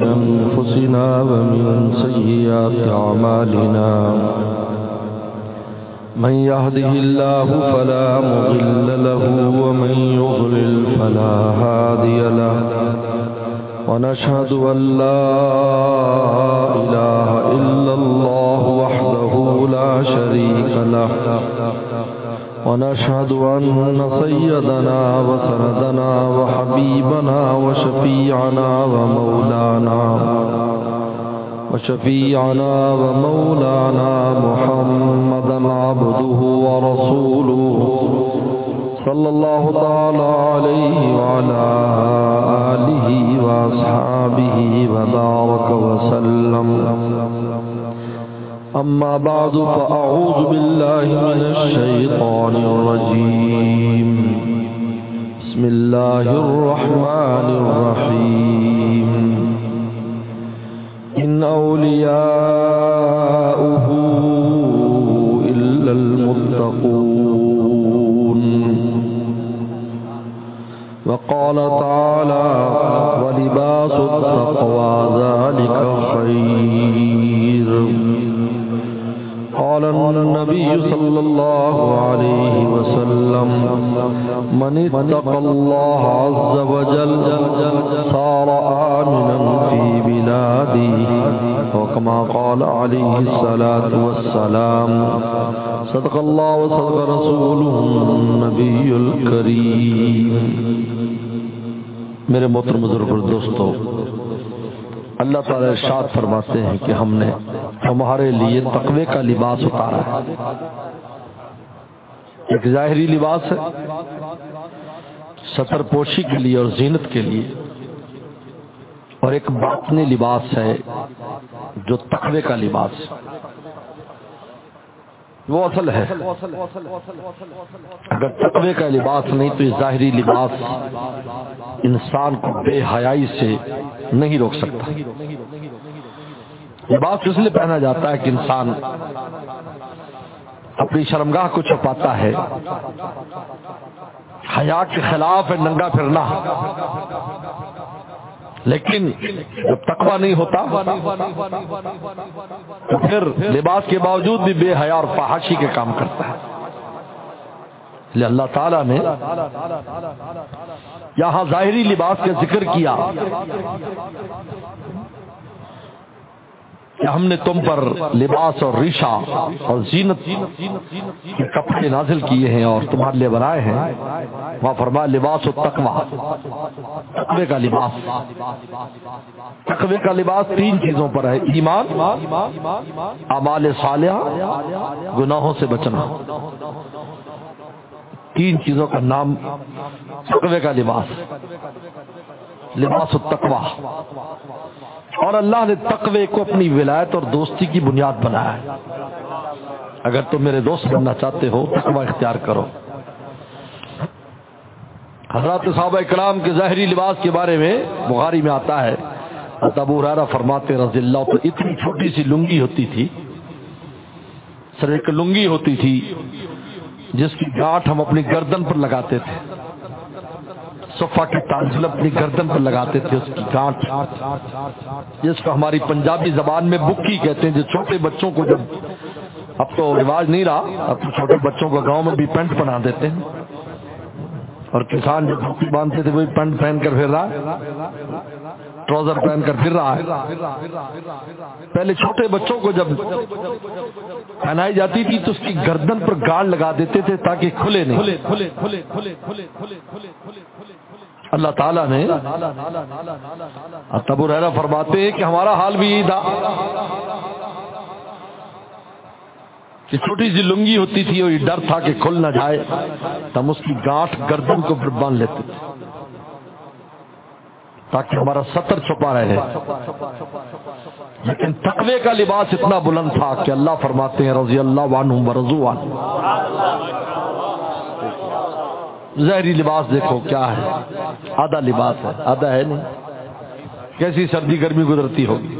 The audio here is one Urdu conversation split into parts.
أنفسنا ومن سيئات أعمالنا من يهده الله فلا مضل له ومن يضلل فلا هادي له ونشهد أن لا إله إلا الله وحده لا شريك له ونشهد أن سيدنا وسندنا وحبيبنا وشفيعنا ومولانا محمدا عبده ورسوله صلى الله تعالى عليه وعلى آله وأصحابه وبارك وسلم. أما بعد فأعوذ بالله من الشيطان الرجيم. بسم الله الرحمن الرحيم. إن أولياؤه إلا المتقون. وقال تعالى ولباس التقوى ذلك خير. قال النبي صلى الله عليه وسلم من اتقى الله عز وجل صار آمنا في بلاده وكما قال عليه الصلاة والسلام. صدق الله وصدق رسوله النبي الكريم. میرے محترم بزرگ اور دوستو، اللہ تعالیٰ ارشاد فرماتے ہیں کہ ہم نے تمہارے لیے تقوی کا لباس اتارا ہے. ایک ظاہری لباس ہے ستر پوشی کے لیے اور زینت کے لیے، اور ایک باطنی لباس ہے جو تقوی کا لباس ہے. وہ اصل ہے. اگر تقوی کا لباس نہیں تو یہ ظاہری لباس انسان کو بے حیائی سے نہیں روک سکتا. لباس اس لیے پہنا جاتا ہے کہ انسان اپنی شرمگاہ کو چھپاتا ہے. حیا کے خلاف ہے ننگا پھرنا، لیکن جب تقویٰ نہیں ہوتا تو پھر لباس کے باوجود بھی بے حیا اور فحاشی کے کام کرتا ہے. لہذا اللہ تعالیٰ نے یہاں ظاہری لباس کا ذکر کیا کہ ہم نے تم پر لباس اور ریشہ اور زینت کے کپڑے نازل کیے ہیں اور تمہارے لیے بنائے ہیں. وہاں فرمایا لباس التقویٰ، تقوی کا لباس. تقوی کا لباس تین چیزوں پر ہے: ایمان، اعمال صالحہ، گناہوں سے بچنا. تین چیزوں کا نام تقوی کا لباس، لباس التقویٰ. اور اللہ نے تقوی کو اپنی ولایت اور دوستی کی بنیاد بنایا ہے. اگر تم میرے دوست بننا چاہتے ہو تقویٰ اختیار کرو. حضرات صحابہ کرام کے ظاہری لباس کے بارے میں بخاری میں آتا ہے، ابو ہریرہ فرماتے رضی اللہ عنہ، اتنی چھوٹی سی لنگی ہوتی تھی، سر ایک لنگی ہوتی تھی جس کی گاٹھ ہم اپنی گردن پر لگاتے تھے. صفا کی تانجل اپنی گردن پر لگاتے تھے، اس کی گانٹھ جس کو ہماری پنجابی زبان میں بکی کہتے ہیں. جو چھوٹے بچوں کو، جب اب تو رواج نہیں رہا، اب تو چھوٹے بچوں کو گاؤں میں بھی پینٹ پہنا دیتے ہیں، اور کسان جو دھوتی باندھتے تھے وہی پینٹ پہن کر پھر رہا ہے، ٹراؤزر پہن کر پھر رہا ہے. پہلے چھوٹے بچوں کو جب پہنائی جاتی تھی تو اس کی گردن پر گاڑ لگا دیتے تھے تاکہ کھلے نہیں. اللہ تعالیٰ نے ابو ہریرہ فرماتے ہیں کہ ہمارا حال بھی یہی تھا کہ چھوٹی سی لنگی ہوتی تھی اور یہ ڈر تھا کہ کھل نہ جائے، تو ہم اس کی گاٹھ گردن کو پھر باندھ لیتے تھے تاکہ ہمارا ستر چھپا رہے. لیکن تقوی کا لباس اتنا بلند تھا کہ اللہ فرماتے ہیں رضی اللہ عنہم ورضوا عنہ. ظاہری لباس دیکھو کیا ہے، آدھا لباس ہے، آدھا ہے نہیں. کیسی سردی گرمی گزرتی ہوگی.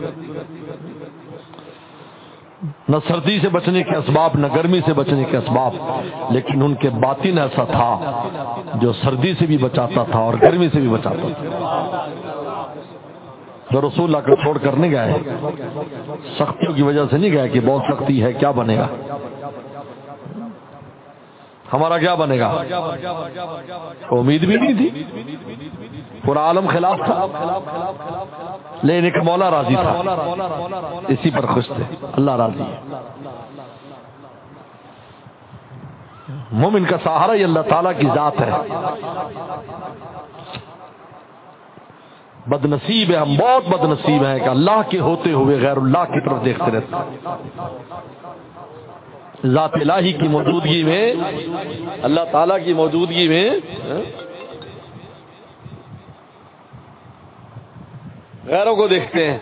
نہ سردی سے بچنے کے اسباب نہ گرمی سے بچنے کے اسباب، لیکن ان کے باطن ایسا تھا جو سردی سے بھی بچاتا تھا اور گرمی سے بھی بچاتا تھا. جو رسول اللہ کو چھوڑ کر نہیں گئے، سختیوں کی وجہ سے نہیں گئے کہ بہت سختی ہے کیا بنے گا، ہمارا کیا بنے گا، امید بھی نہیں تھی، پورا عالم خلاف تھا، لیکن ایک مولا راضی تھا، اسی پر خوش تھے، اللہ راضی ہے۔ مومن کا سہارا یہ اللہ تعالیٰ کی ذات ہے۔ بد نصیب ہے، ہم بہت بد نصیب ہیں کہ اللہ کے ہوتے ہوئے غیر اللہ کی طرف دیکھتے رہتے ہیں۔ ذات الہی کی موجودگی میں، اللہ تعالیٰ کی موجودگی میں غیروں کو دیکھتے ہیں۔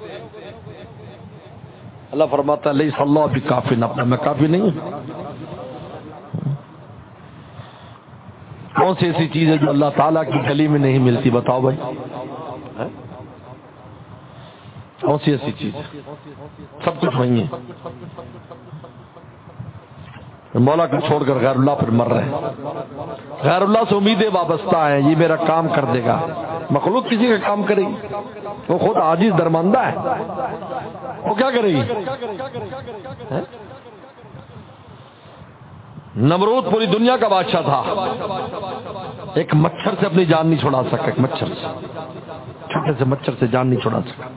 اللہ فرماتا ہے لیس اللہ بکافٍ، اپنا میں کافی نہیں ہوں۔ کون سی ایسی چیز ہے جو اللہ تعالیٰ کی گلی میں نہیں ملتی، بتاؤ بھائی، کون سی ایسی چیز ہے؟ سب کچھ وہی ہے۔ مولا کو چھوڑ کر غیر اللہ پر مر رہے ہیں، غیر اللہ سے امیدیں وابستہ ہیں، یہ میرا کام کر دے گا۔ مخلوق کسی کا کام کرے گی؟ وہ خود عاجز درماندہ ہے، وہ کیا کرے گی؟ نمرود پوری دنیا کا بادشاہ تھا، ایک مچھر سے اپنی جان نہیں چھڑا سکا، ایک مچھر سے، چھوٹے سے مچھر سے جان نہیں چھڑا سکا۔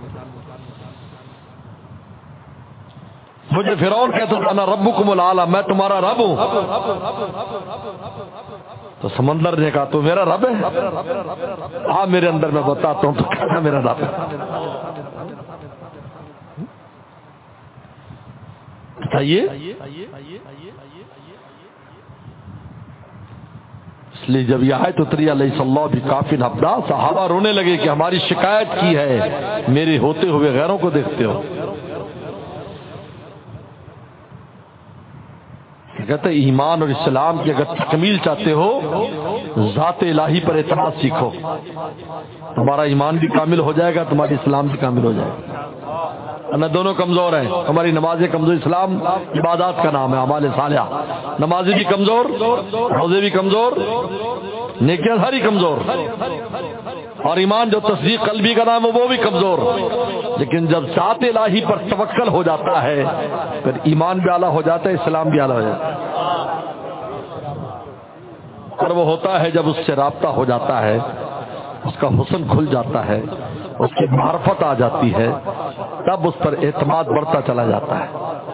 مجھے فرعون کہتا تھا انا ربکم الاعلی، میں تمہارا رب ہوں، تو سمندر نے کہا تو میرا رب ہے، ہاں میرے اندر میں بتاتا ہوں، تو کہنا میرا رب ہے۔ بتائیے، اس لیے جب یہ آیت اتری لیس اللہ بکافٍ عبدا، صحابہ رونے لگے کہ ہماری شکایت کی ہے، میرے ہوتے ہوئے غیروں کو دیکھتے ہو۔ کہتے ایمان اور اسلام کی اگر تکمیل چاہتے ہو، ذات الہی پر اعتماد سیکھو، تمہارا ایمان بھی کامل ہو جائے گا، تمہاری اسلام بھی کامل ہو جائے گا۔ دونوں کمزور ہیں، ہماری نمازیں کمزور، اسلام عبادات کا نام ہے، اعمال صالحہ، نمازیں بھی کمزور، روزے بھی کمزور، نیکیاں ساری کمزور، اور ایمان جو تصدیق قلبی کا نام ہے وہ بھی کمزور۔ لیکن جب ذات الہی پر توکل ہو جاتا ہے، پھر ایمان بھی اعلیٰ ہو جاتا ہے، اسلام بھی اعلیٰ ہو جاتا ہے۔ اور وہ ہوتا ہے جب اس سے رابطہ ہو جاتا ہے، اس کا حسن کھل جاتا ہے، اس کی معرفت آ جاتی ہے، تب اس پر اعتماد بڑھتا چلا جاتا ہے۔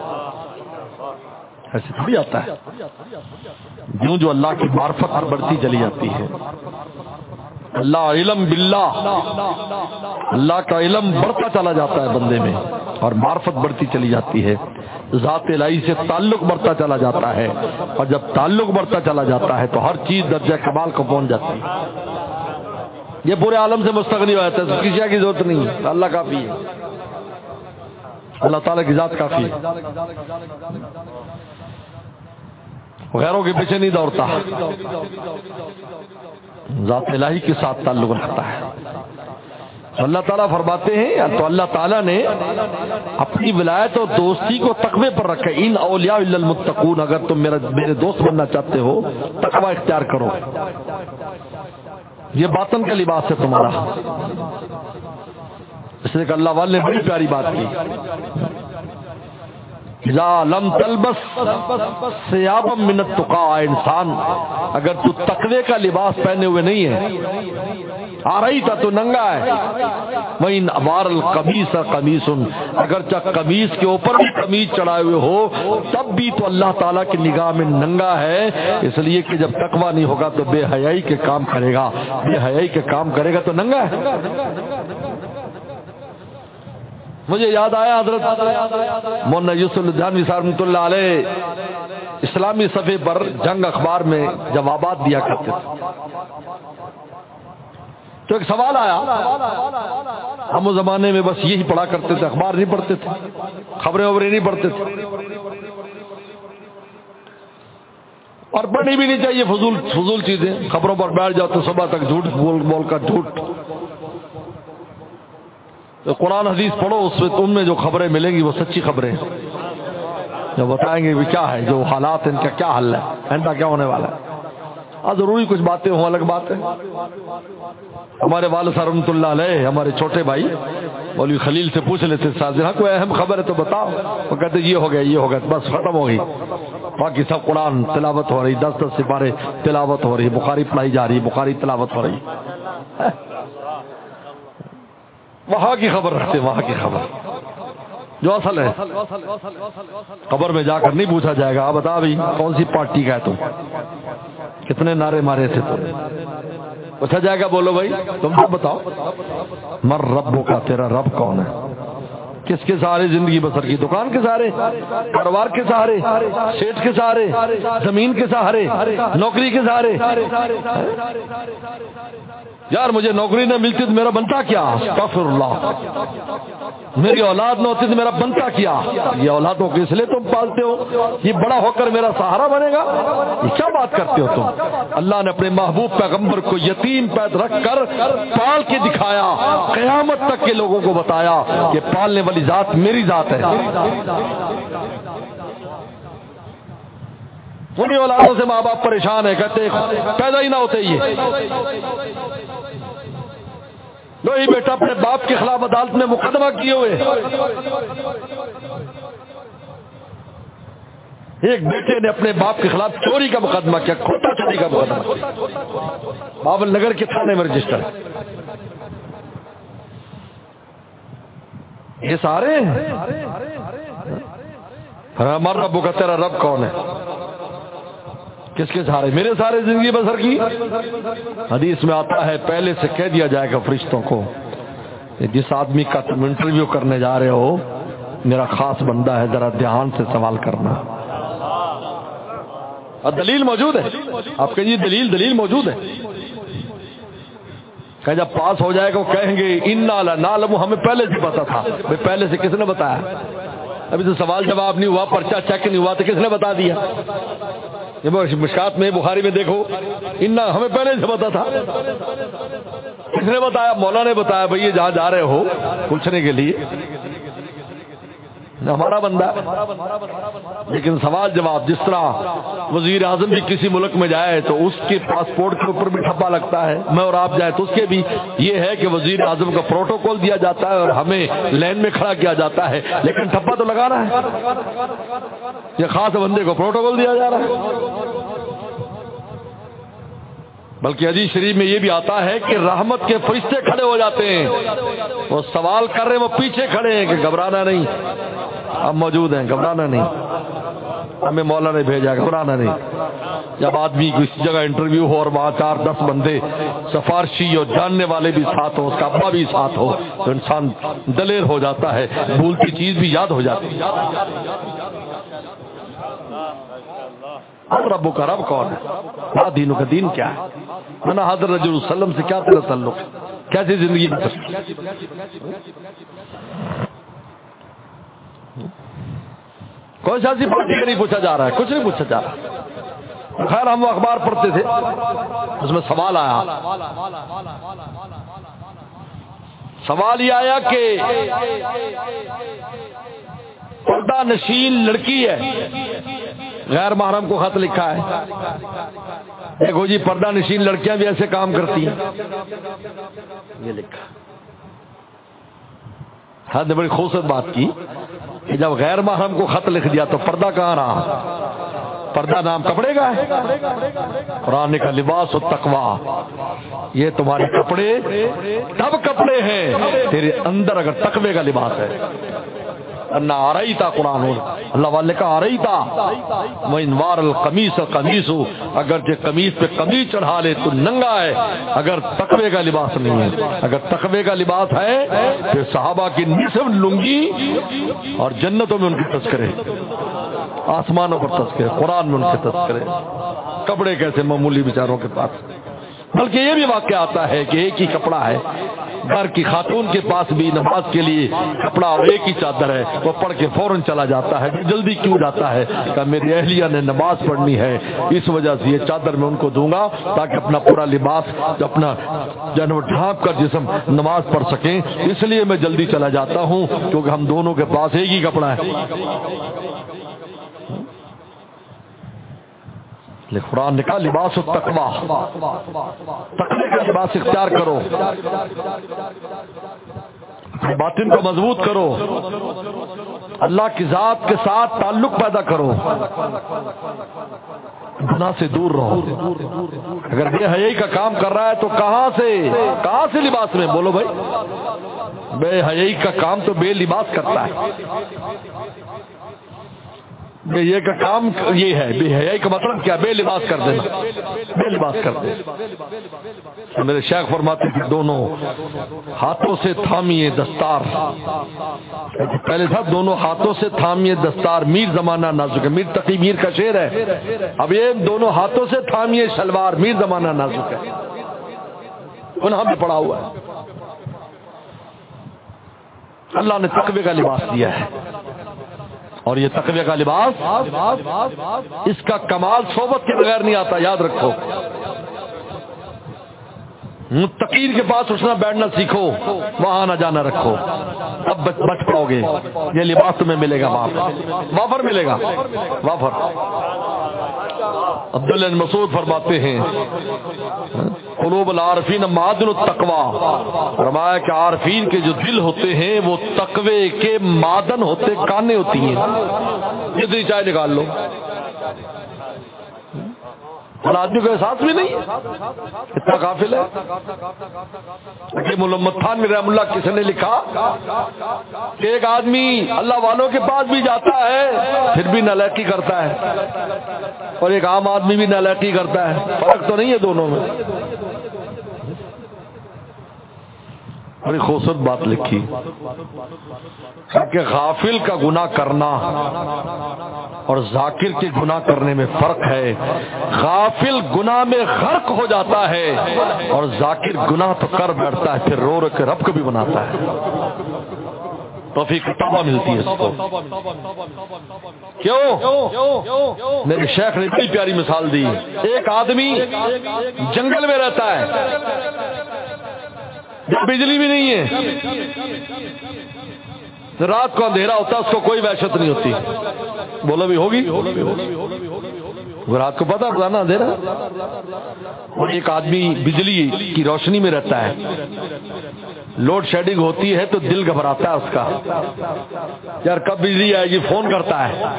ایسے تھوڑی آتا ہے، جو جو اللہ کی معرفت پر بڑھتی چلی جاتی ہے، اللہ علم باللہ، اللہ کا علم بڑھتا چلا جاتا ہے بندے میں، اور معرفت بڑھتی چلی جاتی ہے، ذات الہی سے تعلق بڑھتا چلا جاتا ہے، اور جب تعلق بڑھتا چلا جاتا ہے تو ہر چیز درجہ کمال کو پہنچ جاتی ہے۔ یہ پورے عالم سے مستغنی ہو جاتا ہے، کسی کی ضرورت نہیں ہے، اللہ کافی ہے، اللہ تعالیٰ کی ذات کافی ہے، غیروں کے پیچھے نہیں دوڑتا، ذات الہی کے ساتھ تعلق رکھتا ہے۔ اللہ تعالیٰ فرماتے ہیں، تو اللہ تعالیٰ نے اپنی ولایت اور دوستی کو تقوی پر رکھا، ان اولیاء الا المتقون، اگر تم میرے دوست بننا چاہتے ہو تقوی اختیار کرو، یہ باطن کا لباس ہے تمہارا۔ اس لیے کہ اللہ والے نے بڑی پیاری بات کی، اذا لم تلبس ثيابا من التقى، انسان اگر تو تقوی کا لباس پہنے ہوئے نہیں ہے، آ رہی تھا تو ننگا ہے، وَإِنْ أَوَارَ الْقَمِيصَ قَمِيصٌ، اگرچہ قمیص کے اوپر بھی قمیص چڑھائے ہوئے ہو تب بھی تو اللہ تعالیٰ کی نگاہ میں ننگا ہے، اس لیے کہ جب تقوی نہیں ہوگا تو بے حیائی کے کام کرے گا، بے حیائی کے کام کرے گا تو ننگا ہے۔ مجھے یاد آیا حضرت مولانا یوسف الدھیانوی صاحب رحمۃ اللہ علیہ اسلامی صفحے پر جنگ اخبار میں جوابات دیا کرتے تھے، تو ایک سوال آیا، ہم اس زمانے میں بس یہی پڑھا کرتے تھے، اخبار نہیں پڑھتے تھے، خبریں وبریں نہیں پڑھتے تھے، اور پڑھنی بھی نہیں چاہیے، فضول چیزیں، خبروں پر بیٹھ جاؤ تو صبح تک جھوٹ بول کر جھوٹ۔ تو قرآن حدیث پڑھو، اس میں تم میں جو خبریں ملیں گی وہ سچی خبریں ہیں، جو بتائیں گے کہ کیا ہے، جو حالات ان کا کیا حل ہے، آئندہ کیا ہونے والا ہے۔ ضروری کچھ باتیں ہوں الگ بات ہے. ہمارے والد صاحب رحمۃ اللہ علیہ ہمارے چھوٹے بھائی مولوی خلیل سے پوچھ لیتے ساتھ کوئی اہم خبر ہے تو بتاؤ. وہ کہتے یہ ہو گیا بس ختم ہو گئی. باقی سب قرآن تلاوت ہو رہی, 10 سپارے تلاوت ہو رہی, بخاری پڑھائی جا رہی, بخاری تلاوت ہو رہی. وہاں کی خبر رکھتے, وہاں کی خبر جو اصل ہے. قبر میں جا کر نہیں پوچھا جائے گا بتا بھائی کون سی پارٹی کا ہے تم, کتنے نعرے مارے تھے تم. پوچھا جائے گا بولو بھائی تم تو بتاؤ مر ربو کا, تیرا رب کون ہے, کس کے سہارے زندگی بسر کی, دکان کے سہارے, کاروبار کے سہارے, سیٹ کے سہارے, زمین کے سہارے, نوکری کے سہارے. یار مجھے نوکری نہ ملتی تو میرا بنتا کیا, استغفر اللہ, میری اولاد نہ ہوتی تو میرا بنتا کیا. یہ اولادوں کو اس لیے تم پالتے ہو یہ بڑا ہو کر میرا سہارا بنے گا, یہ کیا بات کرتے ہو تم. اللہ نے اپنے محبوب پیغمبر کو یتیم پید رکھ کر پال کے دکھایا, قیامت تک کے لوگوں کو بتایا کہ پالنے والی ذات میری ذات ہے. انہیں اولادوں سے ماں باپ پریشان ہے, کہتے پیدا ہی نہ ہوتے یہ. وہی بیٹا اپنے باپ کے خلاف عدالت میں مقدمہ کیے ہوئے. ایک بیٹے نے اپنے باپ کے خلاف چوری کا مقدمہ کیا, کھوٹا چوری کا مقدمہ, بابل نگر کے تھانے میں رجسٹر. یہ سارے ہمارا رب کا, تیرا رب کون ہے, کس کے سارے, میرے سارے زندگی بسر کی. حدیث میں آتا ہے پہلے سے کہہ دیا جائے گا فرشتوں کو جس آدمی کا تم انٹرویو کرنے جا رہے ہو میرا خاص بندہ ہے, ذرا دھیان سے سوال کرنا. اور دلیل موجود ہے, آپ کہیے دلیل موجود ہے. کہ جب پاس ہو جائے گا وہ کہیں گے انا لنعلم, ہمیں پہلے سے پتا تھا. پہلے سے کس نے بتایا, ابھی تو سوال جواب نہیں ہوا, پرچہ چیک نہیں ہوا تو کس نے بتا دیا. مشکات میں بخاری میں دیکھو انا, ہمیں پہلے سے پتا تھا. کس نے بتایا, مولا نے بتایا بھئی یہ جہاں جا رہے ہو پوچھنے کے لیے ہمارا بندہ. لیکن سوال جواب جس طرح وزیر اعظم بھی کسی ملک میں جائے تو اس کے پاسپورٹ کے اوپر بھی ٹھپا لگتا ہے, میں اور آپ جائے تو اس کے بھی یہ ہے کہ وزیر اعظم کا پروٹوکول دیا جاتا ہے اور ہمیں لائن میں کھڑا کیا جاتا ہے, لیکن ٹھپا تو لگانا ہے. یہ خاص بندے کو پروٹوکول دیا جا رہا ہے. بلکہ حدیث شریف میں یہ بھی آتا ہے کہ رحمت کے فرشتے کھڑے ہو جاتے ہیں, وہ سوال کر رہے ہیں, وہ پیچھے کھڑے ہیں کہ گھبرانا نہیں, ہم موجود ہیں, گھبرانا نہیں, ہمیں مولا نے بھیجا, گھبرانا نہیں. جب آدمی کسی جگہ انٹرویو ہو اور وہاں 4-10 بندے سفارشی اور جاننے والے بھی ساتھ ہو, اس کا ابا بھی ساتھ ہو, تو انسان دلیر ہو جاتا ہے, بھولتی چیز بھی یاد ہو جاتی ہے. اب ربو کا رب کون ہے, دینوں کا دین کیا ہے, انا حضرت رسول اللہ وسلم سے کیا تیرا تعلق ہے, کیسی زندگی میں کوئی سیاسی پارٹی کا نہیں پوچھا جا رہا ہے, کچھ نہیں پوچھا جا رہا. خیر ہم وہ اخبار پڑھتے تھے, اس میں سوال آیا, سوال یہ آیا کہ پردہ نشین لڑکی ہے, غیر محرم کو خط لکھا ہے, دیکھو جی پردہ نشین لڑکیاں بھی ایسے کام کرتی ہیں, یہ لکھا. حد نے بڑی خوبصورت بات کی کہ جب غیر محرم کو خط لکھ دیا تو پردہ کہاں رہا, پردہ نام کپڑے کا ہے. قرآن نے کہا لباس و تقوی, یہ تمہارے کپڑے تب کپڑے ہیں تیرے اندر اگر تقوی کا لباس ہے. نہ آ رہی تھا قرآن, اللہ والے کا آ رہی تھا, وہ انوار القمیص قمیص ہو, اگر جو قمیص پہ قمیص چڑھا لے تو ننگا ہے, اگر تقوی کا لباس نہیں ہے. اگر تقوی کا لباس ہے پھر صحابہ کی نصف لنگی اور جنتوں میں ان کی تذکرے, آسمانوں پر تذکرے, قرآن میں ان کے تذکرے, کپڑے کیسے معمولی بیچاروں کے پاس. بلکہ یہ بھی واقعہ آتا ہے کہ ایک ہی کپڑا ہے, گھر کی خاتون کے پاس بھی نماز کے لیے کپڑا اور ایک ہی چادر ہے, وہ پڑھ کے فوراً چلا جاتا ہے. جلدی کیوں جاتا ہے کہ میری اہلیہ نے نماز پڑھنی ہے, اس وجہ سے یہ چادر میں ان کو دوں گا تاکہ اپنا پورا لباس اپنا جانور ڈھانپ کر جسم نماز پڑھ سکیں, اس لیے میں جلدی چلا جاتا ہوں کیونکہ ہم دونوں کے پاس ایک ہی کپڑا ہے. لیکن قرآن نے کہا لباس التقویٰ، تقوی کا لباس اختیار کرو، اپنے باطن کو مضبوط کرو، اللہ کی ذات کے ساتھ تعلق پیدا کرو، گناہ سے دور رہو۔ اگر بے حیائی کا کام کر رہا ہے تو کہاں سے لباس میں؟ بولو بھائی، بے حیائی کا کام تو بے لباس کرتا ہے۔ بے حیائی کا کام یہ ہے، بے حیائی کا مطلب کیا؟ بے لباس کر دینا، بے لباس کر دینا۔ میرے شیخ فرماتے تھے دونوں ہاتھوں سے تھامیے دستار، پہلے تھا دونوں ہاتھوں سے تھامیے دستار، میر زمانہ نازک ہے، میر تقی میر کا شعر ہے، اب یہ دونوں ہاتھوں سے تھامیے شلوار، میر زمانہ نازک ہے، گناہ میں پڑا ہوا ہے۔ اللہ نے تقوی کا لباس دیا ہے، اور یہ تقوی کا لباس، اس کا کمال صحبت کے بغیر نہیں آتا، یاد رکھو۔ متقین کے پاس اٹھنا بیٹھنا سیکھو، وہاں نہ جانا رکھو، اب بچ پاؤ گے۔ یہ لباس تمہیں ملے گا، وافر ملے گا، وافر۔ عبداللہ بن مسعود فرماتے ہیں قلوب العارفین معدن التقوی، فرمایا کہ عارفین کے جو دل ہوتے ہیں وہ تقوی کے معدن ہوتے، کانیں ہوتی ہیں، جتنی چائے نکال لو، اور آدمی کو احساس بھی نہیں، اتنا غافل ہے۔ حکیم محمد تھانوی رحم اللہ کسی نے لکھا کہ ایک آدمی اللہ والوں کے پاس بھی جاتا ہے پھر بھی نالائقی کرتا ہے، اور ایک عام آدمی بھی نالائقی کرتا ہے، فرق تو نہیں ہے دونوں میں۔ بڑی خوبصورت بات لکھی کہ غافل کا گناہ کرنا اور ذاکر کے گناہ کرنے میں فرق ہے۔ غافل گناہ میں غرق ہو جاتا ہے اور ذاکر گناہ تو کر بیٹھتا ہے، پھر رو رو کے رب کو بھی بناتا ہے، توفیق توبہ ملتی ہے اس کو۔ کیوں؟ میرے شیخ نے بڑی پیاری مثال دی۔ ایک آدمی جنگل میں رہتا ہے، جب بجلی بھی نہیں ہے، رات کو اندھیرا ہوتا ہے، اس کو کوئی وحشت نہیں ہوتی۔ بولو بھی ہوگی، رات کو پتا بتانا اندھیرا۔ اور ایک آدمی بجلی کی روشنی میں رہتا ہے، لوڈ شیڈنگ ہوتی ہے تو دل گھبراتا ہے اس کا، یار کب بجلی آئے گی، فون کرتا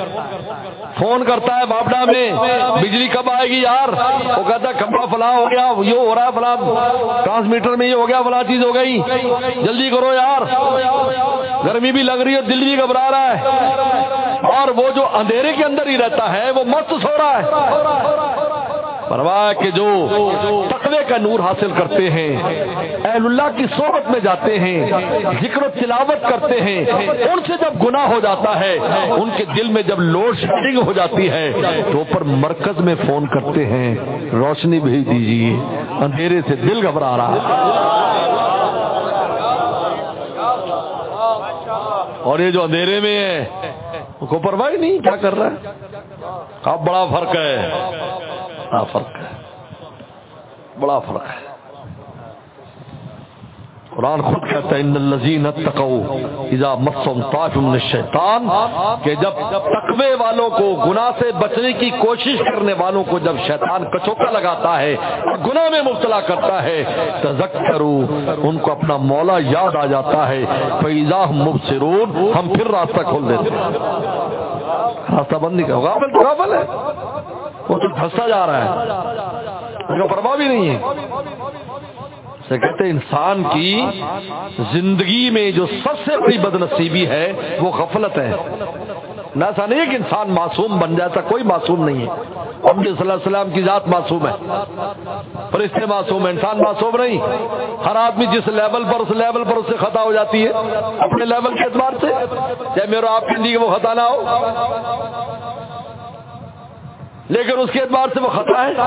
ہے باپڈا میں، بجلی کب آئے گی یار، وہ کہتا ہے کھمبا فلاں ہو گیا، یہ ہو رہا ہے فلاں ٹرانسمیٹر میں، یہ ہو گیا فلاں چیز ہو گئی، جلدی کرو یار، گرمی بھی لگ رہی ہے، دل بھی گھبرا رہا ہے۔ اور وہ جو اندھیرے کے اندر ہی رہتا ہے وہ مست سو رہا ہے۔ فرمایا کہ جو تقوی کا نور حاصل کرتے ہیں، اہل اللہ کی صحبت میں جاتے ہیں، ذکر و تلاوت کرتے ہیں، ان سے جب گناہ ہو جاتا ہے، ان کے دل میں جب لوڈ شیڈنگ ہو جاتی ہے تو اوپر مرکز میں فون کرتے ہیں، روشنی بھیج دیجیے، اندھیرے سے دل گھبرا رہا ہے۔ اور یہ جو اندھیرے میں ہے اس کو پرواہ نہیں کیا کر رہا ہے۔ اب بڑا فرق ہے، بڑا فرق ہے۔ قرآن خود کہتا ہے ان الذین اتقوا اذا مسهم طائف من الشیطان، کہ جب تقوی والوں کو، گناہ سے بچنے کی کوشش کرنے والوں کو جب شیطان کچوکا لگاتا ہے اور گناہ میں مبتلا کرتا ہے، تذکروا، ان کو اپنا مولا یاد آ جاتا ہے، فاذا هم مبصرون، ہم پھر راستہ کھول دیتے ہیں، راستہ بند نہیں ہوگا۔ غافل تو غافل ہے، وہ تو پھنستا جا رہا ہے، ان کو پرواہ بھی نہیں ہے۔ سے کہتے ہیں انسان کی زندگی میں جو سب سے بڑی بدنصیبی ہے وہ غفلت ہے۔ ایسا نہیں ہے کہ انسان معصوم بن جاتا، کوئی معصوم نہیں ہے۔ محمد صلی اللہ علیہ وسلم کی ذات معصوم ہے، فرشتے معصوم ہیں، انسان معصوم نہیں۔ ہر آدمی جس لیول پر اس لیول پر اس سے خطا ہو جاتی ہے، اپنے لیول کے اعتبار سے، چاہے میرا آپ کے لیے وہ خطا نہ ہو، لیکن اس کے اعتبار سے وہ خطا ہے،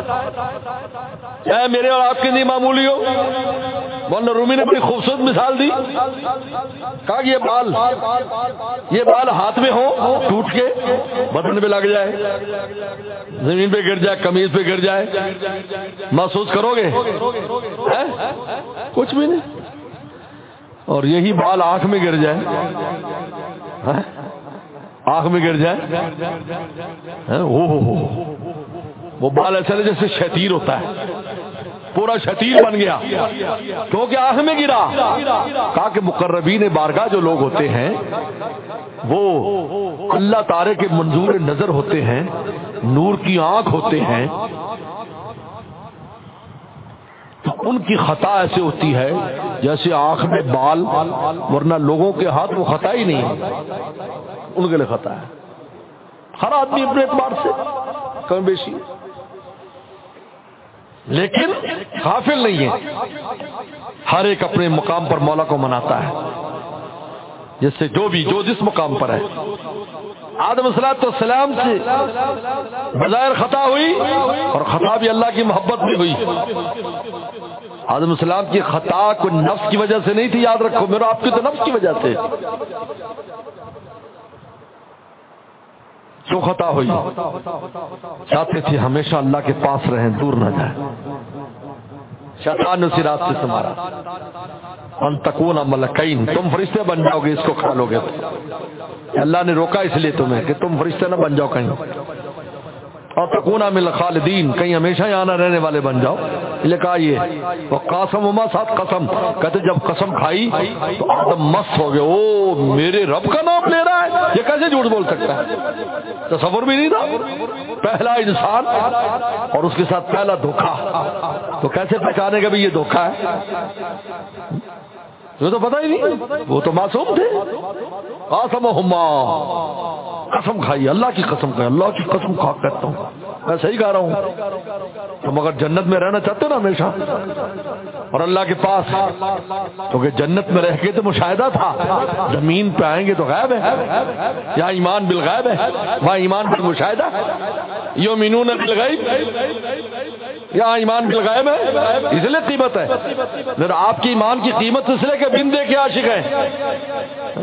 چاہے میرے اور آپ کے لیے معمولی ہو۔ مولانا رومی نے بڑی خوبصورت مثال دی، کہا کہ یہ بال ہاتھ میں ہو، ٹوٹ کے بدن پہ لگ جائے، زمین پہ گر جائے، قمیض پہ گر جائے، محسوس کرو گے؟ کچھ بھی نہیں۔ اور یہی بال آنکھ میں گر جائے، آنکھ میں گر جائے، وہ بال ایسے جیسے شتیر ہوتا ہے، پورا شتیر بن گیا کیونکہ آنکھ میں گرا. کہا کہ مقربین بارگاہ جو لوگ ہوتے ہیں وہ اللہ تعالی کے منظور نظر ہوتے ہیں، نور کی آنکھ ہوتے ہیں، تو ان کی خطا ایسے ہوتی ہے جیسے آنکھ میں بال، ورنہ لوگوں کے ہاتھ وہ خطا ہی نہیں ہے، ان کے لیے خطا ہے. ہر آدمی اپنے اعتبار سے کم بیشی، لیکن غافل نہیں ہے. ہر ایک اپنے مقام پر مولا کو مناتا ہے، جس سے جو جس مقام پر ہے. آدم السلام سے بظاہر خطا ہوئی، اور خطا بھی اللہ کی محبت میں ہوئی. آدم السلام کی خطا کوئی نفس کی وجہ سے نہیں تھی، یاد رکھو، میرا آپ کی تو نفس کی وجہ سے. کیوں خطا ہوئی؟ چاہتے تھے ہمیشہ اللہ کے پاس رہیں، دور نہ جائیں. شیطان نے اسی رات سے سنبھالا، ان تکون ملکین، تم فرشتے بن جاؤ گے اس کو کھا لو گے. اللہ نے روکا اس لیے تمہیں کہ تم فرشتے نہ بن جاؤ کہیں، اور تکون من الخالدین، کہیں ہمیشہ یہاں نہ رہنے والے بن جاؤ. یہ کہا یہ وقاسمہما، ساتھ قسم. کہتے جب قسم کھائی تو آدم مست ہو گئے، او میرے رب کا نام لے رہا ہے، یہ کیسے جھوٹ بول سکتا ہے؟ تصور بھی نہیں تھا. پہلا انسان اور اس کے ساتھ پہلا دھوکا، تو کیسے پہچانے گا بھی یہ دھوکا ہے؟ یہ تو پتہ ہی نہیں، وہ تو معصوم تھے. قاسمہما، قسم کھائی، اللہ کی قسم کھائی، اللہ کی قسم کھا کہتا ہوں میں صحیح کہہ رہا ہوں. تم اگر جنت میں رہنا چاہتے ہو نا ہمیشہ اور اللہ کے پاس، کیونکہ جنت میں رہ کے تو مشاہدہ تھا، زمین پہ آئیں گے تو غیب ہے. یہاں ایمان بالغیب ہے، وہاں ایمان بالمشاہدہ. یؤمنون بالغیب، یہاں ایمان بالغیب ہے، اس لیے قیمت ہے. پھر آپ کی ایمان کی قیمت اس لیے کہ بن دیکھے عاشق ہیں.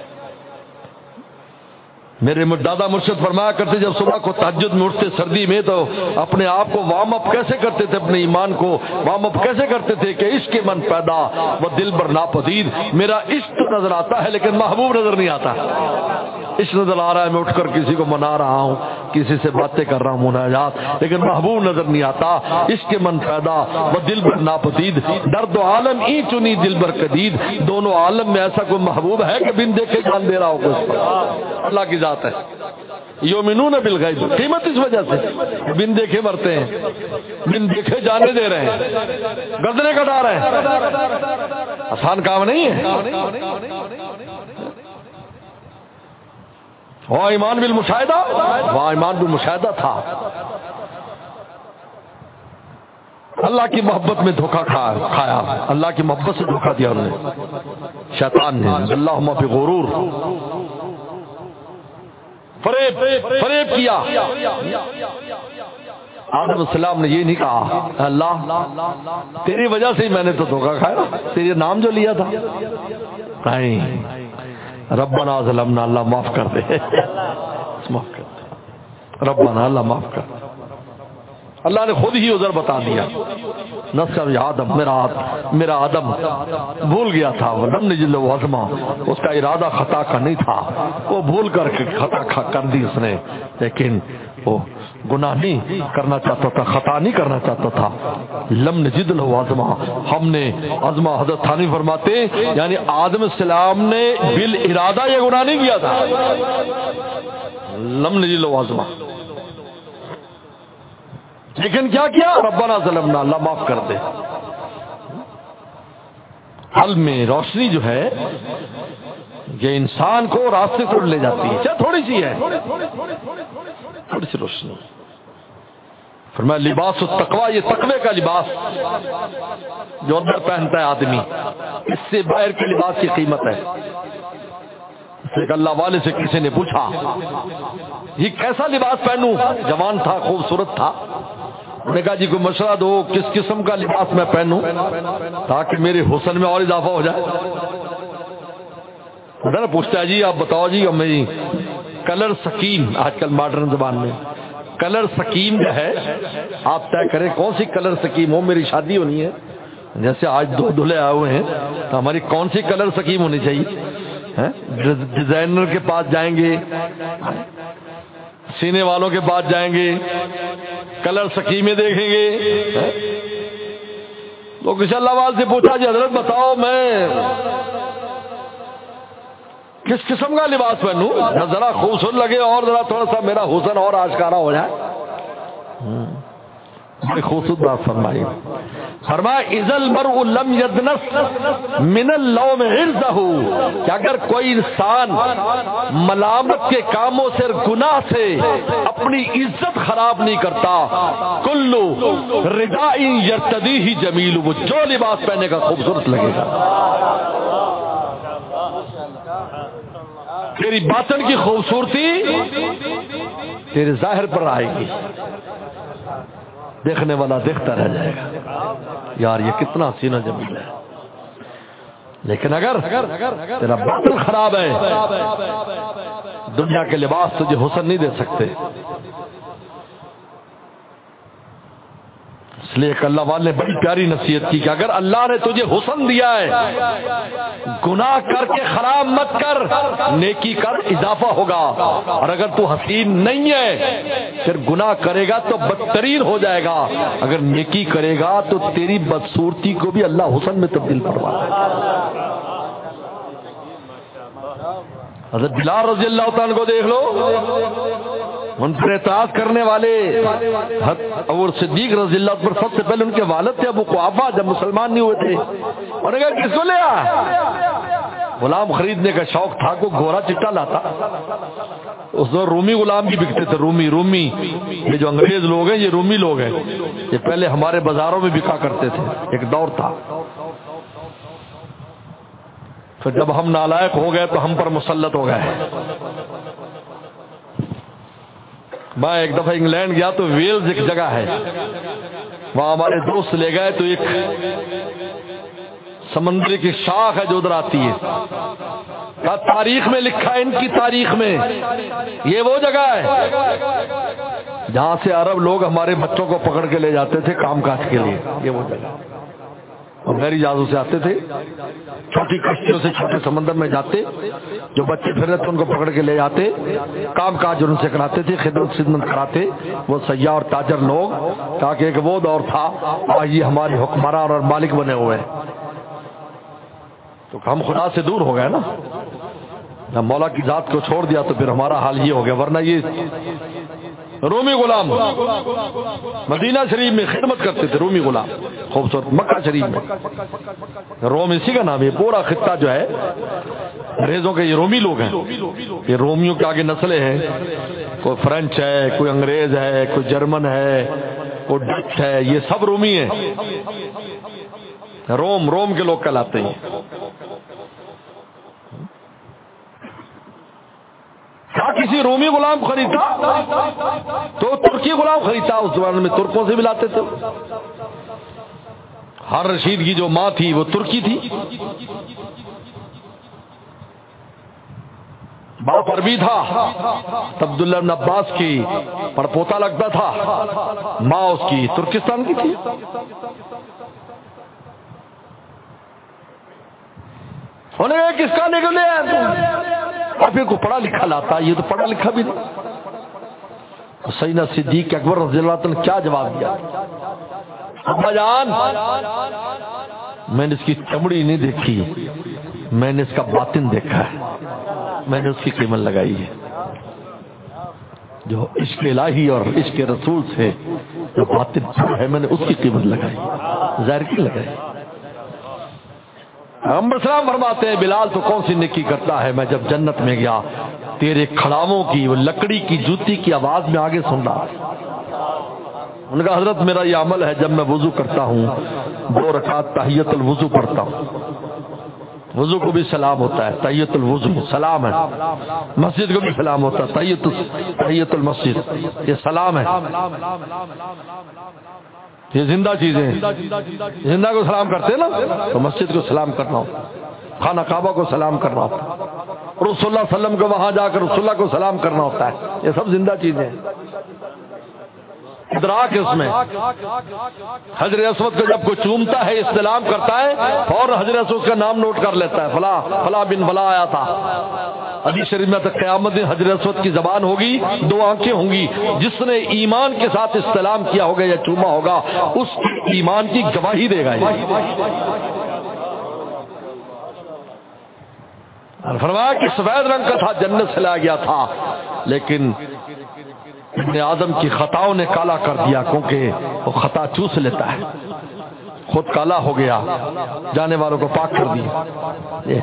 میرے دادا مرشد فرمایا کرتے جب صبح کو تہجد میں اٹھتے سردی میں تو اپنے آپ کو وارم اپ کیسے کرتے تھے، اپنے ایمان کو وارم اپ کیسے کرتے تھے کہ عشق من پیدا وہ دل بر ناپدید. میرا عشق نظر آتا ہے لیکن محبوب نظر نہیں آتا. عشق نظر آ رہا ہے، میں اٹھ کر کسی کو منا رہا ہوں، کسی سے باتیں کر رہا ہوں مناجات، لیکن محبوب نظر نہیں آتا. عشق من پیدا وہ دل بر ناپدید، درد و عالم ای چنی دل بر قدید. دونوں عالم میں ایسا کوئی محبوب ہے کہ بن دیکھے جان دے رہا ہو کچھ؟ اللہ کی ذات ہے. یؤمنون بالغیب، قیمت اس وجہ سے بن دیکھے مرتے ہیں، بن دیکھے جانے دے رہے ہیں، گردنیں کٹا رہے ہیں. آسان کام نہیں ہے. وہاں ایمان بالمشاہدہ، وہاں ایمان بالمشاہدہ تھا. اللہ کی محبت میں دھوکہ کھایا، اللہ کی محبت سے دھوکہ دیا انہوں نے، شیطان نے. اللہم بغرور، فریب کیا. آدم السلام نے یہ نہیں کہا اللہ تیری وجہ سے ہی میں نے تو دھوکہ کھایا، تیرے نام جو لیا تھا. نہیں، ربنا ظلمنا، اللہ معاف کر دے، معاف کر دے ربنا، اللہ معاف کر دے. اللہ نے خود ہی عذر بتا دیا. نصر آدم، میرا آدم بھول گیا تھا. ولم نجد له عزما، اس کا ارادہ خطا کا نہیں تھا، وہ بھول کر کے خطا کر دی اس نے، لیکن وہ گناہ نہیں کرنا چاہتا تھا، خطا نہیں کرنا چاہتا تھا. لم نجد له عزما، ہم نے عزما، حضرت تھانوی فرماتے یعنی آدم السلام نے بالارادہ یہ گناہ نہیں کیا تھا. لم نجد له عزما، لیکن کیا کیا؟ ربنا ظلمنا، اللہ معاف کر دے. حل میں روشنی جو ہے یہ انسان کو راستے سے لے جاتی ہے، چاہے تھوڑی سی ہے، تھوڑی سی روشنی. فرمایا لباس التقوی، یہ تقوی کا لباس جو اندر پہنتا ہے آدمی، اس سے باہر کے لباس کی قیمت ہے. ایک اللہ والے سے کسی نے پوچھا یہ کیسا لباس پہنوں؟ جوان تھا، خوبصورت تھا. انہوں نے کہا جی کوئی مشورہ دو، کس قسم کا لباس میں پہنوں تاکہ میرے حسن میں اور اضافہ ہو جائے. ادھر پوچھتا ہے جی آپ بتاؤ جی. اور میری کلر سکیم، آج کل ماڈرن زبان میں کلر سکیم جو ہے آپ طے کریں کون سی کلر سکیم ہو. میری شادی ہونی ہے، جیسے آج دو دلہے آئے ہوئے ہیں تو ہماری کون سی کلر سکیم ہونی چاہیے؟ ڈیزائنر کے پاس جائیں گے، سینے والوں کے پاس جائیں گے، کلر سکیمیں دیکھیں گے. تو کسی اللہ والے سے پوچھا جی حضرت بتاؤ میں کس قسم کا لباس پہنوں ذرا خوبصورت لگے اور ذرا تھوڑا سا میرا حسن اور آشکارا ہو جائے. بڑی خوبصورت بات فرمائی. فرمایا اذا المرء لم يدنس من اللوم عرضه کہ اگر کوئی انسان ملامت کے کاموں سے، گناہ سے اپنی عزت خراب نہیں کرتا، کل رداء یرتدیہ جمیل، وہ جو لباس پہنے کا خوبصورت لگے گا. تیری باطن کی خوبصورتی تیرے ظاہر پر آئے گی، دیکھنے والا دیکھتا رہ جائے گا یار یہ کتنا حسین جمیل ہے. لیکن اگر تیرا باطن خراب ہے، دنیا کے لباس تجھے حسن نہیں دے سکتے. اس لیے کہ اللہ والے نے بڑی پیاری نصیحت کی کہ اگر اللہ نے تجھے حسن دیا ہے، گناہ کر کے خراب مت کر، نیکی کر، اضافہ ہوگا. اور اگر تو حسین نہیں ہے پھر گناہ کرے گا تو بدترین ہو جائے گا، اگر نیکی کرے گا تو تیری بدصورتی کو بھی اللہ حسن میں تبدیل کروا دے گا. حضرت بلال رضی اللہ تعالیٰ کو دیکھ لو، ان پر اعتراض کرنے والے اور صدیق رضی اللہ پر سب سے پہلے ان کے والد تھے ابو قحافہ، جب مسلمان نہیں ہوئے تھے. انہوں نے کہا کس کو لیا؟ غلام خریدنے کا شوق تھا، کو گھوڑا چٹا لاتا. اس دور رومی غلام بھی بکتے تھے. رومی یہ جو انگریز لوگ ہیں یہ رومی لوگ ہیں، یہ پہلے ہمارے بازاروں میں بکا کرتے تھے، ایک دور تھا. پھر جب ہم نالائق ہو گئے تو ہم پر مسلط ہو گئے. میں ایک دفعہ انگلینڈ گیا تو ویلز ایک جگہ ہے، وہاں ہمارے دوست لے گئے تو ایک سمندری کی شاخ ہے جو ادھر آتی ہے. تاریخ میں لکھا ہے، ان کی تاریخ میں یہ وہ جگہ ہے جہاں سے عرب لوگ ہمارے بچوں کو پکڑ کے لے جاتے تھے کام کاج کے لیے. یہ وہ جگہ اور غیر جہازوں سے آتے تھے، چھوٹی کشتیوں سے چھوٹے سمندر میں جاتے، جو بچے پھر رہے تھے ان کو پکڑ کے لے جاتے، کام کاج ان سے کراتے تھے، خدمت کراتے وہ سیاح اور تاجر لوگ. تاکہ ایک وہ دور تھا، آج یہ ہمارے حکمران اور مالک بنے ہوئے ہیں. تو ہم خدا سے دور ہو گئے نا، جب مولا کی ذات کو چھوڑ دیا تو پھر ہمارا حال یہ ہو گیا. ورنہ یہ رومی غلام مدینہ شریف میں خدمت کرتے تھے، رومی غلام خوبصورت مکہ شریف میں. روم اسی کا نام ہے. پورا خطہ جو ہے انگریزوں کے یہ رومی لوگ ہیں. یہ رومیوں کے آگے نسلیں ہیں، کوئی فرینچ ہے، کوئی انگریز ہے، کوئی جرمن ہے، کوئی ڈچ ہے، یہ سب رومی ہیں. روم کے لوگ کہلاتے ہیں. کیا کسی رومی غلام خریدا تو ترکی غلام خریدا. اس زمانے میں ترکوں سے ملاتے تھے. ہر رشید کی جو ماں تھی وہ ترکی تھی، باپ عربی تھا. عبداللہ بن عباس کی پڑپوتا لگتا تھا، ماں اس کی ترکستان کی تھی. انہوں نے کس کا نکلے آپ کو پڑھا لکھا لاتا، یہ تو پڑھا لکھا بھی نہیں. سیدنا صدیق اکبر رضی اللہ عنہ نے کیا جواب دیا؟ ابا جان میں نے اس کی چمڑی نہیں دیکھی، میں نے اس کا باطن دیکھا ہے، میں نے اس کی قیمت لگائی ہے. جو عشق الہی اور عشق رسول سے جو باطن ہے میں نے اس کی قیمت لگائی، ظاہر کی لگائی. ہم سلام فرماتے ہیں بلال تو کون سی نیکی کرتا ہے، میں جب جنت میں گیا تیرے کھڑاووں کی وہ لکڑی کی جوتی کی آواز میں آگے سن رہا. ان کا حضرت میرا یہ عمل ہے، جب میں وضو کرتا ہوں 2 رکعت تحیت الوضو پڑھتا ہوں. وضو کو بھی سلام ہوتا ہے، تحیت الوضو سلام ہے. مسجد کو بھی سلام ہوتا ہے، تحیت المسجد یہ سلام ہے. یہ زندہ چیزیں ہیں. زندہ کو سلام کرتے ہیں نا، تو مسجد کو سلام کرنا ہوتا، خانہ کعبہ کو سلام کرنا ہوتا، رسول اللہ صلی اللہ علیہ وسلم کو وہاں جا کر رسول اللہ کو سلام کرنا ہوتا ہے. یہ سب زندہ چیزیں ہیں. ادراک ہے اس میں. حجر اسود کو جب کوئی چومتا ہے استلام کرتا ہے، اور حجر اسود کا نام نوٹ کر لیتا ہے، فلاں بن فلاں آیا تھا. حدیث شریف میں تک قیامت دن حجر اسود کی زبان ہوگی، 2 آنکھیں ہوں گی، جس نے ایمان کے ساتھ استلام کیا ہوگا یا چوما ہوگا اس ایمان کی گواہی دے گا۔ فرمایا کہ سفید رنگ کا تھا، جنت سے لایا گیا تھا، لیکن ابن آدم کی خطاؤں نے کالا کر دیا، کیونکہ وہ خطا چوس لیتا ہے، خود کالا ہو گیا، جانے والوں کو پاک کر دیا۔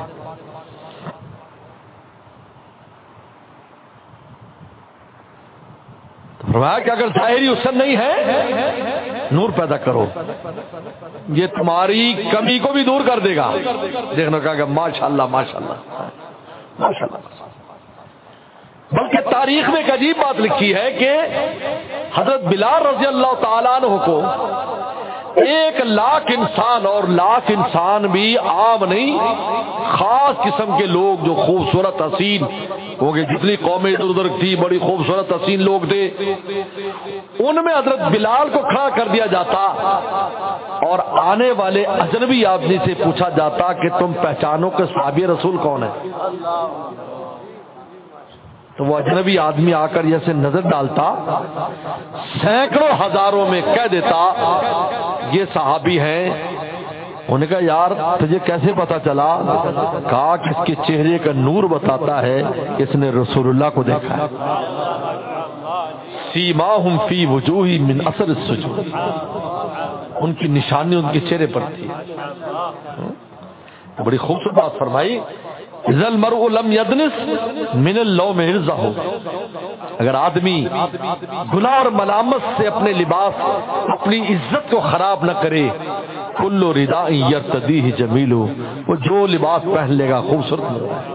فرمایا کہ اگر ظاہری حسن نہیں ہے، نور پیدا کرو، یہ تمہاری کمی کو بھی دور کر دے گا۔ دیکھنا کہا کہ ماشاءاللہ ماشاءاللہ ماشاءاللہ۔ بلکہ تاریخ میں ایک عجیب بات لکھی ہے کہ حضرت بلال رضی اللہ تعالیٰ عنہ کو 1,00,000 انسان، اور 1,00,000 انسان بھی عام نہیں، خاص قسم کے لوگ جو خوبصورت حسین ہو گئے، جتنی قومیں ادھر ادھر تھی بڑی خوبصورت حسین لوگ تھے، ان میں حضرت بلال کو کھڑا کر دیا جاتا اور آنے والے اجنبی آدمی سے پوچھا جاتا کہ تم پہچانو کہ صحابی رسول کون ہے؟ تو وہ اجنبی آدمی آ کر جیسے نظر ڈالتا، سینکڑوں ہزاروں میں کہہ دیتا یہ صحابی ہیں۔ انہوں نے کہا یار تجھے کیسے پتا چلا؟ کہا کہ اس کے چہرے کا نور بتاتا ہے اس نے رسول اللہ کو دیکھا ہے۔ سیماہم فی وجوہ من اثر السجود، ان کی نشانی ان کے چہرے پر تھی۔ بڑی خوبصورت بات فرمائی، اذا المرء لم يدنس من اللوم عرضه، اگر آدمی گناہ اور ملامت سے اپنے لباس اپنی عزت کو خراب نہ کرے، کل رداء یرتدیہ جمیل، وہ جو لباس پہن لے گا خوبصورت لگے گا۔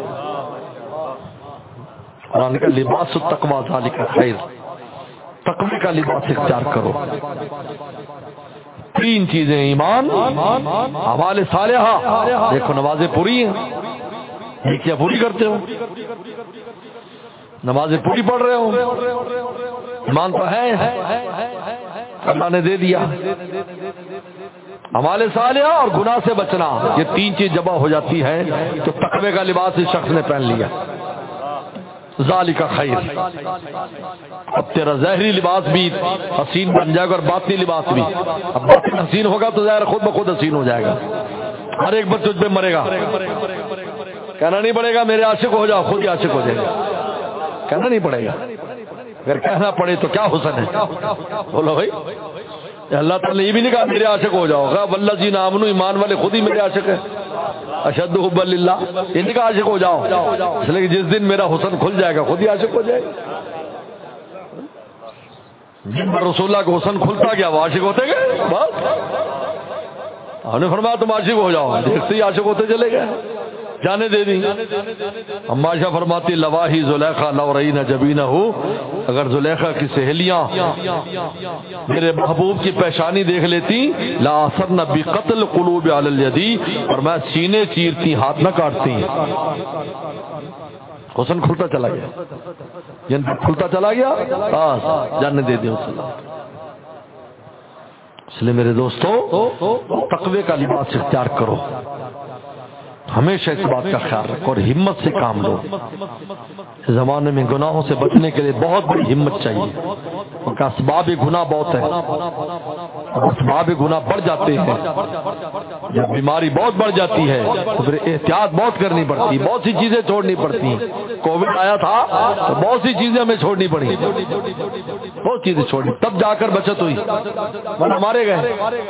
قرآن کا لباس التقوی ذالک خیر، تقوی کا لباس اختیار کرو۔ 3 چیزیں، ایمان، اعمال صالحہ، دیکھو نمازیں پوری ہیں، یہ کیا پوری کرتے ہو؟ نمازیں پوری پڑھ رہے ہو، ایمان تو ہے، اللہ نے دے دیا۔ اعمال صالحہ اور گناہ سے بچنا، یہ 3 چیز جمع ہو جاتی ہے تو تقوی کا لباس اس شخص نے پہن لیا۔ ذالک خیر، اب تیرا ظاہری لباس بھی حسین بن جائے گا اور باطنی لباس بھی۔ اب باطن حسین ہوگا تو ظاہر خود بخود حسین ہو جائے گا، ہر ایک بچہ تجھ پہ مرے گا، کہنا نہیں پڑے گا میرے عاشق ہو جاؤ، خود ہی عاشق ہو جائے گا، کہنا نہیں پڑے گا۔ اگر کہنا پڑے تو کیا حسن ہے؟ بولو بھائی، اللہ تعالیٰ نے یہ بھی نہیں کہا میرے عاشق ہو جاؤ گا، والذین آمنوا، ایمان والے خود ہی میرے عاشق ہے، اشد حبا للہ، یہ نہیں کہا عاشق ہو جاؤ، اس لیے کہ جس دن میرا حسن کھل جائے گا خود ہی عاشق ہو جائے گا۔ جن پر رسول اللہ کا حسن کھلتا گیا وہ عاشق ہوتے گئے، بس ہم نے فرمایا تم عاشق ہو جاؤ، دیکھتے ہی عاشق ہوتے چلے گئے، جانے دے دی۔ اما عائشہ فرماتی لواہی زلیخا لو رئینا جبینہ، اگر زلیخا کی سہیلیاں میرے محبوب کی پیشانی دیکھ لیتی، لا اثرن بقتل قلوب علی الیدی، اور میں سینے چیرتی ہاتھ نہ کاٹتی۔ حسن کھلتا چلا گیا، جن کھلتا چلا گیا، بس جانے دے دی اس لیے میرے دوستو تقوی کا لباس اختیار کرو، ہمیشہ اس بات کا خیال رکھو اور ہمت سے کام لو۔ اس زمانے میں گناہوں سے بچنے کے لیے بہت بڑی ہمت چاہیے، کیونکہ اسباب گناہ بہت ہے، اسباب گناہ بڑھ جاتے ہیں، جب بیماری بہت بڑھ جاتی ہے تو پھر احتیاط بہت کرنی پڑتی، بہت سی چیزیں چھوڑنی پڑتی۔ کووڈ آیا تھا تو بہت سی چیزیں ہمیں چھوڑنی پڑی، بہت چیزیں چھوڑنی، تب جا کر بچت ہوئی، ورنہ مارے گئے۔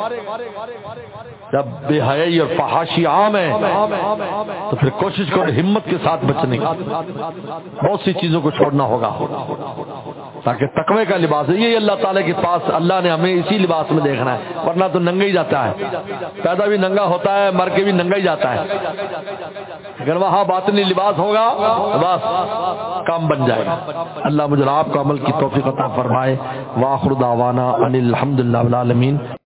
جب بے حیائی اور فحاشی عام ہے تو پھر کوشش کرو ہمت کے ساتھ بچنے کی، بہت سی چیزوں کو چھوڑنا ہوگا تاکہ تقوی کا لباس ہے۔ یہ اللہ تعالیٰ کے پاس اللہ نے ہمیں اسی لباس میں دیکھنا ہے، ورنہ تو ننگا ہی جاتا ہے، پیدا بھی ننگا ہوتا ہے، مر کے بھی ننگا ہی جاتا ہے۔ اگر وہاں باطنی لباس ہوگا بس کام بن جائے گا۔ اللہ مجھے آپ کو عمل کی توفیق عطا فرمائے۔ وآخر دعوانا ان الحمد للہ رب العالمین۔